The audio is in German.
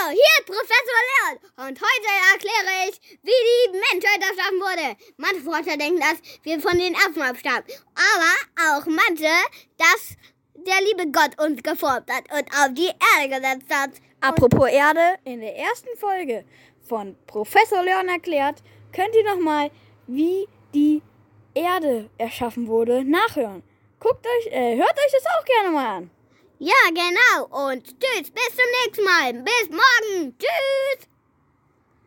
Hallo, hier ist Professor Leon und heute erkläre ich, wie die Menschheit erschaffen wurde. Manche Forscher denken, dass wir von den Affen abstammen, aber auch manche, dass der liebe Gott uns geformt hat und auf die Erde gesetzt hat. Apropos Erde, in der ersten Folge von Professor Leon erklärt, könnt ihr nochmal, wie die Erde erschaffen wurde, nachhören. Hört euch das auch gerne mal an. Ja, genau. Und tschüss, bis zum nächsten Mal. Bis morgen. Tschüss.